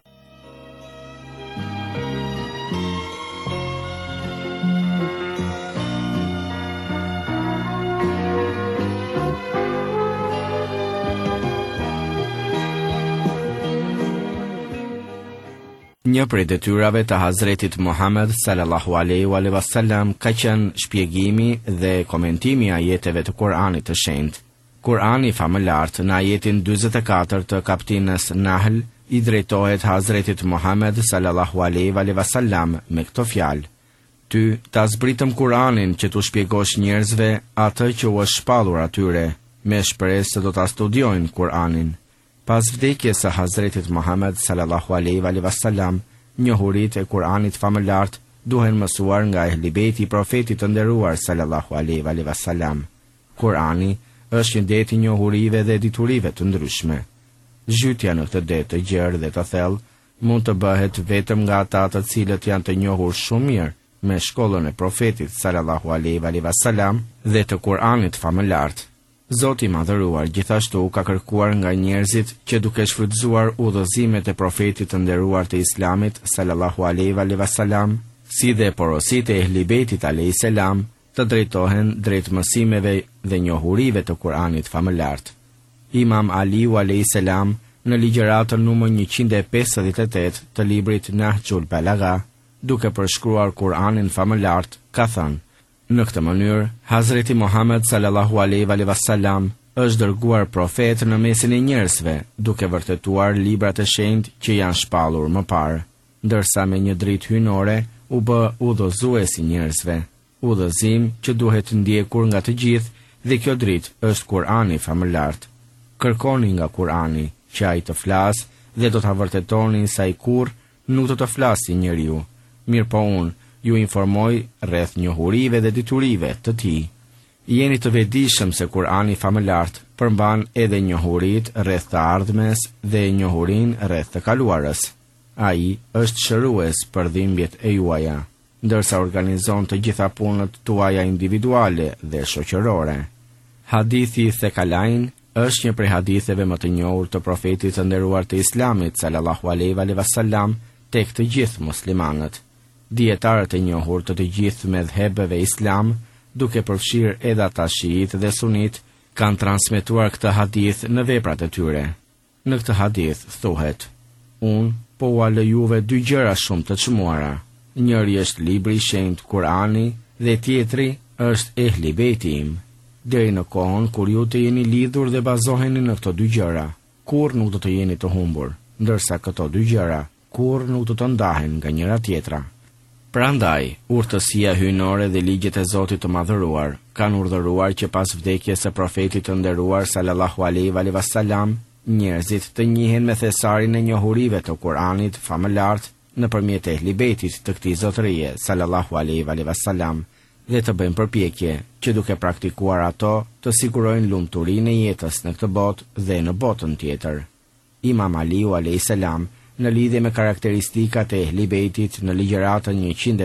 Një prej detyrave të Hazretit Muhammed sallallahu alaihi wasallam ka qenë shpjegimi dhe komentimi i ajeteve të Kuranit të shenjtë. Kurani famëlart në ajetin 44 të kapitullës Nahl i drejtohet Hazretit Muhammed sallallahu alaihi wasallam me këto fjalë: Ty ta zbritëm Kuranin që t'u shpjegosh njerëzve atë që u është shpallur atyre, me shpresë se do ta studiojnë Kuranin. Pas vdekjes së Hazretit Muhammed sallallahu alaihi wasallam, njohuritë e Kuranit famëlart duhen mësuar nga ehlibeti i profetit të nderuar sallallahu alaihi wasallam. Kurani është një det i njohurive dhe diturive të ndryshme. Zhytja në këtë det të gjerë dhe të thellë mund të bëhet vetëm nga ata të cilët janë të njohur shumë mirë me shkollën e profetit sallallahu alaihi wasallam dhe të Kur'anit famëlart. Zoti i Madhëruar gjithashtu ka kërkuar nga njerëzit që duke shfrytzuar udhëzimet e profetit të nderuar të Islamit sallallahu alaihi wasallam, si dhe porositë e Ehli Beitit alayhis salam, të drejtohen drejt mësimeve dhe njohurive të Kur'anit famëlart. Imam Aliu alayhis salam në ligjëratën numër 158 të librit Nahjul Balagha, duke përshkruar Kur'anin famëlart, ka thënë: në këtë mënyrë, Hazreti Muhammed sallallahu alaihi wasallam është dërguar profet në mesin e njerëzve, duke vërtetuar librat e shenjtë që janë shpallur më parë, ndërsa me një dritë hyjnore u bë udhëzues i njerëzve, udhëzim që duhet ndjekur nga të gjithë, dhe kjo dritë është Kur'ani famëlart. Kërkoni nga Kur'ani që ai të flasë dhe do ta vërtetoni se ai kurrë nuk do të flasë njeriu. Mirë po unë ju informoj rreth njohurive dhe diturive të tij. Jeni të vetëdijshëm se Kur'ani famëlart përmban edhe njohuritë rreth të ardhmes dhe njohurinë rreth të kaluarës. Ai është shërues për dhimbjet e juaja, ndërsa organizon të gjitha punët tuaja individuale dhe shoqërore. Hadithi Thekalain është një prej haditheve më të njohur të profetit të nderuar të Islamit sallallahu alaihi wasallam tek të gjithë muslimanët. Dietarët e njohur të gjithë medhhebeve islam, duke përfshirë edhe ata shiit dhe sunit, kanë transmetuar këtë hadith në veprat e tyre. Në këtë hadith thuhet: unë po ua lë juve dy gjëra shumë të çmuara. Njëri është libri i shenjtë Kur'ani dhe tjetri është Ehli Beiti im. Deri në kohën kur ju të jeni lidhur dhe bazoheni në këto dy gjëra, kurrë nuk do të jeni të humbur, ndërsa këto dy gjëra kurrë nuk do të ndahen nga njëra tjetra. Prandaj, urtësia hyjnore dhe ligjet e Zotit të Madhëruar kanë urdhëruar që pas vdekjes së profetit të nderuar sallallahu alaihi wasallam, njerëzit të njihen me thesarin e njohurive të Kur'anit famëlart nëpërmjet Ehli Beitit të këtij zotërie sallallahu alaihi wasallam, dhe të bëjmë përpjekje që duke praktikuar ato të sigurojnë lumturinë e jetës në këtë botë dhe në botën tjetër. Imam Aliu alayhis salam në lidhje me karakteristikat e Ehli Beitit në ligjëratën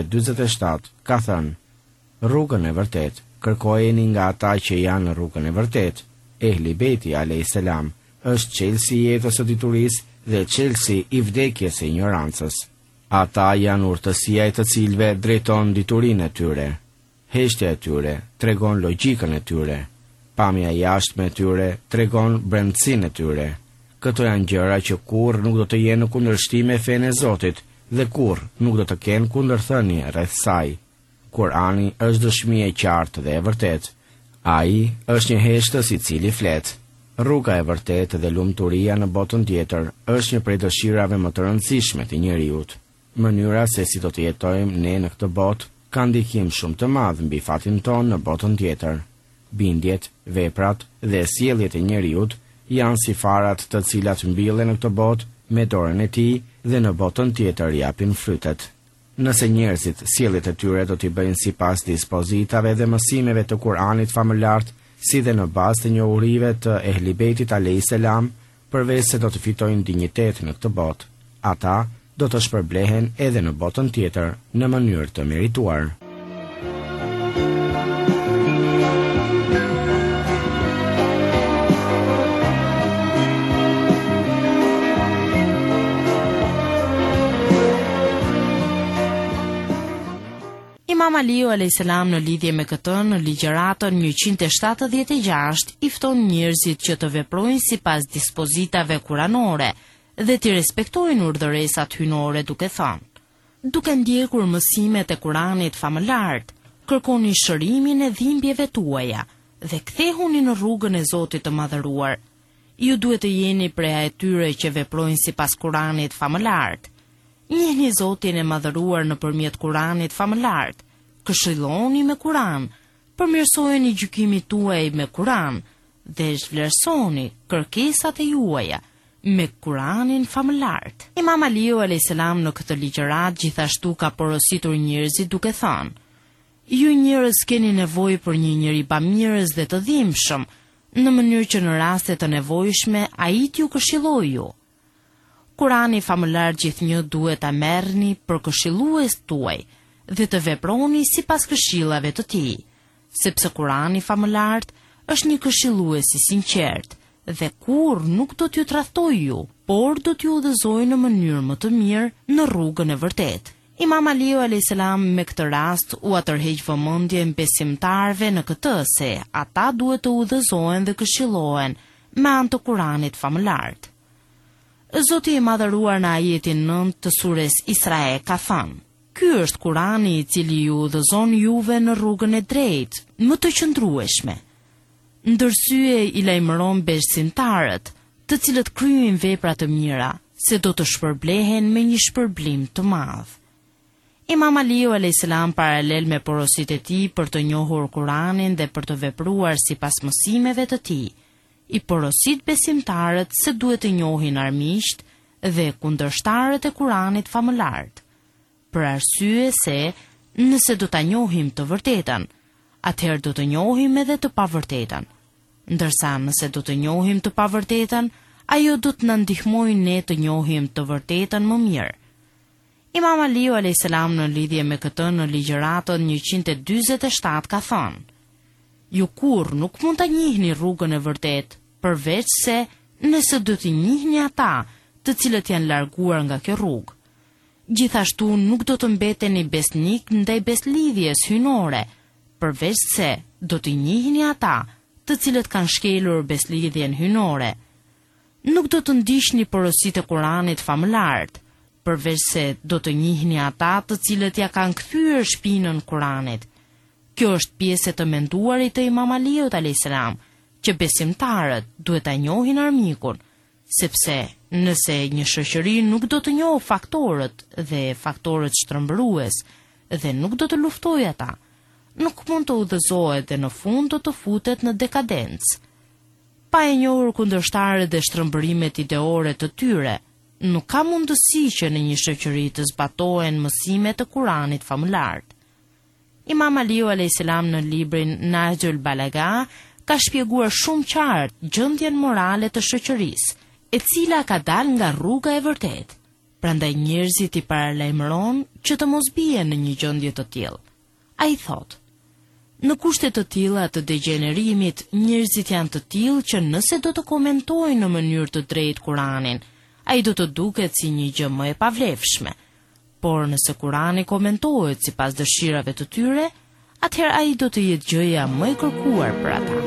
147 ka thënë: rrugën e vërtet kërkojeni nga ata që janë në rrugën e vërtet. Ehli Beiti alayhis salam është çelësi i jetës së diturisë dhe çelësi i vdekjes së ignorancës. Ata janë urtësia e të cilëve drejton diturinë e tyre. Heshtja e tyre tregon logjikën e tyre. Pamja jashtme e tyre tregon brendësinë e tyre. Këto janë gjëra që kurrë nuk do të jenë në kundërshtim me fenë e Zotit dhe kurrë nuk do të kenë kundërthënie rreth saj. Kur'ani është dëshmi e qartë dhe e vërtetë. Ai është një heshtës i cili flet. Rruga e vërtetë dhe lumturia në botën tjetër është një prej dëshirave më të rëndësishme të njerëzit. Mënyra se si do të jetojmë ne në këtë botë ka ndikim shumë të madh mbi fatin tonë në botën tjetër. Bindjet, veprat dhe sjelljet e njerëzit janë si farat të cilat mbillen në këtë botë me dorën e tij dhe në botën tjetër japin frytet. Nëse njerëzit sjelljet e tyre do t'i bëjnë sipas dispozitave dhe mësimeve të Kur'anit famëlart, si dhe në bazë të njohurive të Ehli Beitit alayhis salam, përveç se do të fitojnë dinjitet në këtë botë, ata do të shpërblehen edhe në botën tjetër në mënyrë të merituar. Imam Aliu a.s. në lidhje me këtë në ligjëratën 176 i fton njerëzit që të veprojnë sipas dispozitave kuranore dhe të respektojnë urdhëresat hyjnore duke thënë: duke ndjekur mësimet e Kuranit famëlart, kërkoni shërimin e dhimbjeve tuaja dhe kthehuni në rrugën e Zotit të Madhëruar. Ju duhet të jeni prej atyre që veprojnë sipas Kuranit famëlart. Njihni Zotin e Madhëruar nëpërmjet Kuranit famëlart. Këshilloni me Kuran, përmirësojeni gjykimin tuaj me Kuran dhe zhvlerësoni kërkesat e juaja me Kuranin famëlart. Imam Aliu a.s. në këtë ligjërat gjithashtu ka porositur njerëzit duke thënë: ju njerëz keni nevojë për një njeri bamirës dhe të dhimbshëm, në mënyrë që në raste të nevojshme ai t'ju këshillojë ju. Kurani famëlar gjithnjë duhet ta merrni për këshillues tuaj dhe të veproni sipas këshillave të tij, sepse Kurani famëlar është një këshillues i sinqert dhe kur nuk do t'ju tradhtojë ju, por do t'ju udhëzojë në mënyrë më të mirë në rrugën e vërtetë. Imam Aliu a.s. me këtë rast u atërheq vëmendjen besimtarve në këtë se ata duhet të udhëzohen dhe këshillohen me anë të Kuranit famëlar. Zoti i madhëruar në ajetin 9 të sures Isra ka thënë: "Ky është Kurani i cili ju udhëzon juve në rrugën e drejtë, më të qëndrueshme." Ndërsye i lajmëron besimtarët, të cilët kryejnë vepra të mira, se do të shpërblehen me një shpërblim të madh. Imam Aliu a.s. paralel me porosit e tij për të njohur Kuranin dhe për të vepruar sipas mësimeve të tij, i porosit besimtarët se duhet të njohin armiqt dhe kundërshtarët e Kuranit famëlar. Për arsye se nëse do ta njohim të vërtetën, atëherë do të njohim edhe të pavërtetën. Ndërsa nëse do të njohim të pavërtetën, ajo do të na ndihmojë ne të njohim të vërtetën më mirë. Imam Aliu a.s. në lidhje me këtë në ligjëratën 147 ka thënë: "Ju kur nuk mund ta njihni rrugën e vërtetë, përveç se nëse do t'i njihni ata të cilët janë larguar nga kjo rrugë. Gjithashtu nuk do të mbeteni besnik ndaj beslidhjes hynore, përveç se do t'i njihni ata të cilët kanë shkelur beslidhjen hynore. Nuk do të ndiqni porositë e Kuranit famëlar, përveç se do të njihni ata të cilët ja kanë kthyer shpinën Kuranit." Kjo është pjesë të menduarit të Imam Aliut a.s. që besimtarët duhet ta njohin armikun, sepse nëse një shoqëri nuk do të njohë faktorët dhe faktorët shtrembërues dhe nuk do të luftojë ata, nuk mund të udhëzohet dhe në fund do të futet në dekadencë. Pa e njohur kundërshtarët dhe shtrembërimet ideore të tyre, nuk ka mundësi që në një shoqëri të zbatohen mësimet të Kuranit famëlar. Imam Aliu a.s. në librin Nahjul Balaga ka shpjeguar shumë qartë gjendjen morale të shoqërisë, e cila ka dalë nga rruga e vërtetë. Prandaj njerëzit i paralajmëron që të mos bien në një gjendje të tillë. Ai thotë: "Në kushte të tilla të degenerimit, njerëzit janë të tillë që nëse do të komentojnë në mënyrë të drejtë Kuranin, ai do të duket si një gjë më e pavlefshme. Por nëse Kurani komentohet sipas dëshirave të tyre, atëherë ai do të jetë gjëja më e kërkuar për ata."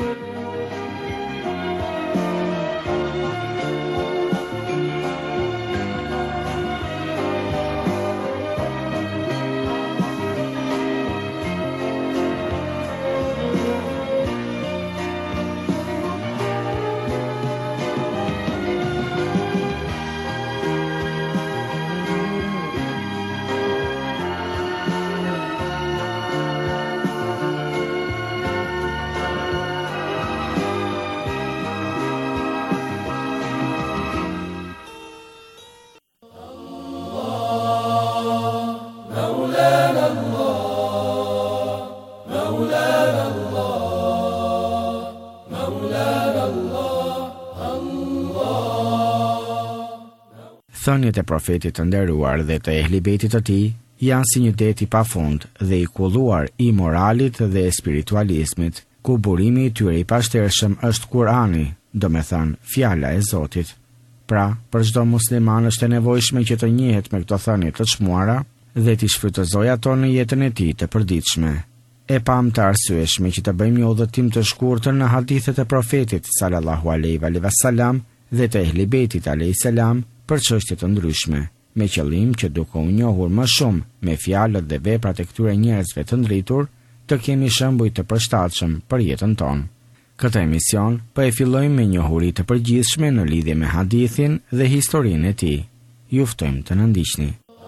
Thënjet e profetit të nderuar dhe të ehlibetit të tij janë si një det i pafund dhe i kulluar i moralit dhe spiritualizmit, ku burimi i tyre i pashtershëm është Kurani, domethënë fjala e Zotit. Pra, për çdo musliman është e nevojshme që të njihet me këto thënie të çmuara dhe t'i shfrytëzojë ato në jetën e tij të përditshme. E pam të arsyeshme që të bëjmë një udhëtim të shkurtër në hadithet e profetit sallallahu alaihi wasallam dhe të ehlibetit alayhis salam për çështje të ndryshme, me qëllim që duke u njohur më shumë me fjalët dhe veprat e këtyre njerëzve të ndritur, të kemi shembuj të përshtatshëm për jetën tonë. Këtë emision po e fillojmë me njohuri të përgjithshme në lidhje me hadithin dhe historinë e tij. Ju ftojmë të na ndiqni.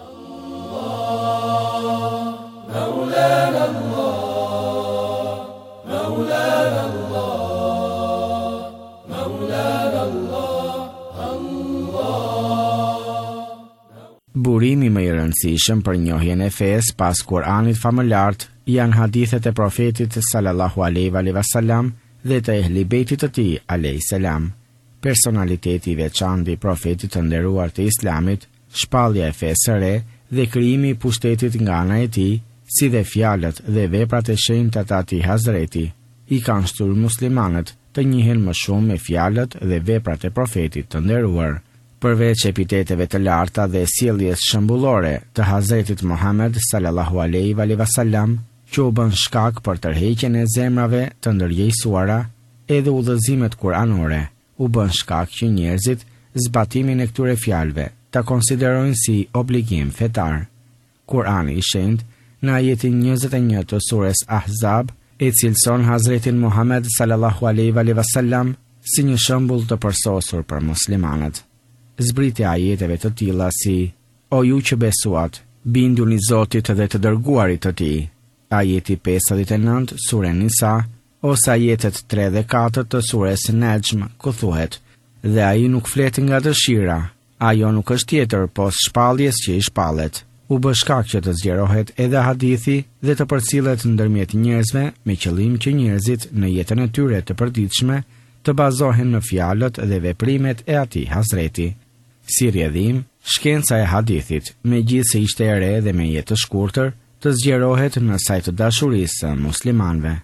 Burimi më i rëndësishëm për njohjen e fesë pas Kuranit famëlar janë hadithet e profetit sallallahu alaihi wasallam dhe të ehli bejtit të tij alayhiselam. Personaliteti i veçantë i profetit të nderuar të Islamit, shpallja e fesë së re dhe krijimi i pushtetit nga ana e tij, si dhe fjalët dhe veprat e shenjta të atij Hazreti, i kanë shtyr muslimanët të njihen më shumë me fjalët dhe veprat e profetit të nderuar. Përveç epiteteve të larta dhe sjelljes shembullore të Hazretit Muhammed sallallahu alaihi wasallam, që u bën shkak për tërheqjen e zemrave të ndërgjegjësuara, edhe udhëzimet kuranore u bën shkak që njerëzit zbatimin e këtyre fjalëve ta konsiderojnë si obligim fetar. Kurani i shenjtë në ajetin 21 të surës Ahzab e cilëson Hazretin Muhammed sallallahu alaihi wasallam si një shembull të përsosur për muslimanët. Zbritja ajeteve të tilla si: O ju që besuat, binduni Zotit dhe të dërguarit të tij. Ajeti 59 sure Nisa, ose ajetet 3 dhe 4 të surës Najm, ku thuhet: Dhe ai nuk flet nga dëshira, ajo nuk është tjetër pos shpalljes që i shpallet. U bë shkak që të zgjerohet edhe hadithi dhe të përcillet ndërmjet njerëzve me qëllim që njerëzit në jetën e tyre të përditshme të bazohen në fjalët dhe veprimet e atij Hazreti. Si rrjedhim, shkenca e hadithit, megjithse ishte e re dhe me jetë të shkurtër, të zgjerohet në sajt të dashurisë së muslimanëve.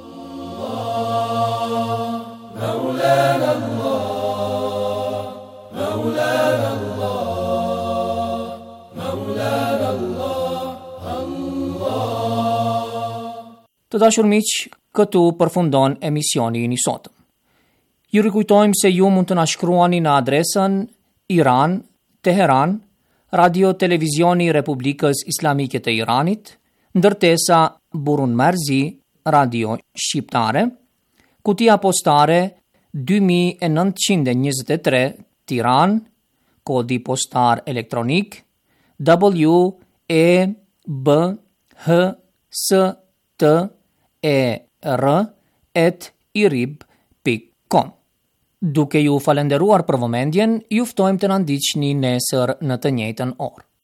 Të dashur miq, këtu përfundon emisioni i sotëm. Ju rikujtojmë se ju mund të na shkruani në adresën Iran, Teheran, Radio Televizioni Republikës Islamike të Iranit, ndërtesa Burun Marzi, Radio Shqiptare, kutia postare 2923 Tiran, kodi postar elektronik WEBHSTER@irib.com. Duke ju falenderuar për vëmendjen, ju ftojmë të na ndiqni nesër në të njëjtën orë.